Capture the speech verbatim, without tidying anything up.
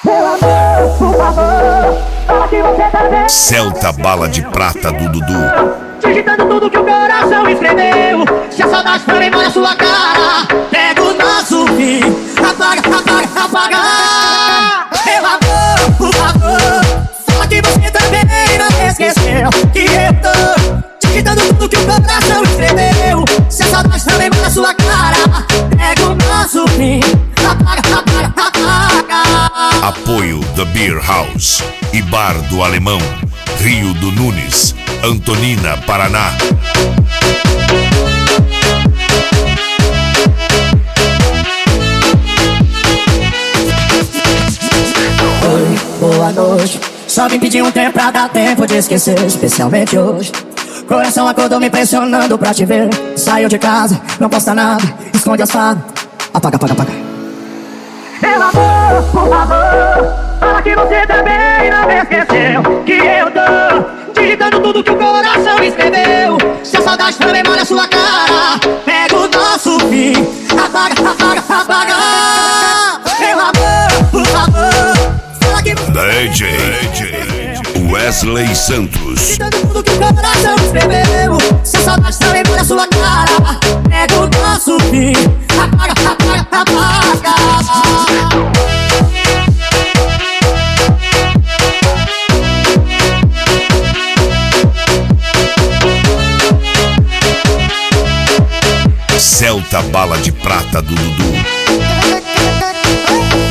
Meu amor, por favor, fala que você tá bem. Celta Bala de Prata do Dudu. Digitando tudo que o coração escreveu. Se a saudade também molha sua cara, pega o nosso fim, apaga, apaga, apaga. Meu amor, por favor, fala que você também não esqueceu que eu tô digitando tudo que o coração escreveu. Se a saudade também molha sua cara, pega o nosso fim, apaga, apaga, apaga. Apoio The Beer House e Bar do Alemão, Rio do Nunes, Antonina, Paraná. Oi, boa noite. Só vim pedir um tempo pra dar tempo de esquecer, especialmente hoje. Coração acordou me pressionando pra te ver. Saiu de casa, não posta nada, esconde as fadas. Apaga, apaga, apaga. Meu amor, por favor, fala que você também não esqueceu que eu tô digitando tudo que o coração escreveu. Se a saudade também molha sua cara, pega o nosso fim, apaga, apaga, apaga. Meu amor, por favor, fala que você D J Wesley Santos. digitando tudo que o coração escreveu. Se a saudade também molha sua cara, pega o nosso fim, apaga, apaga, apaga. Celta Bala de Prata do Dudu.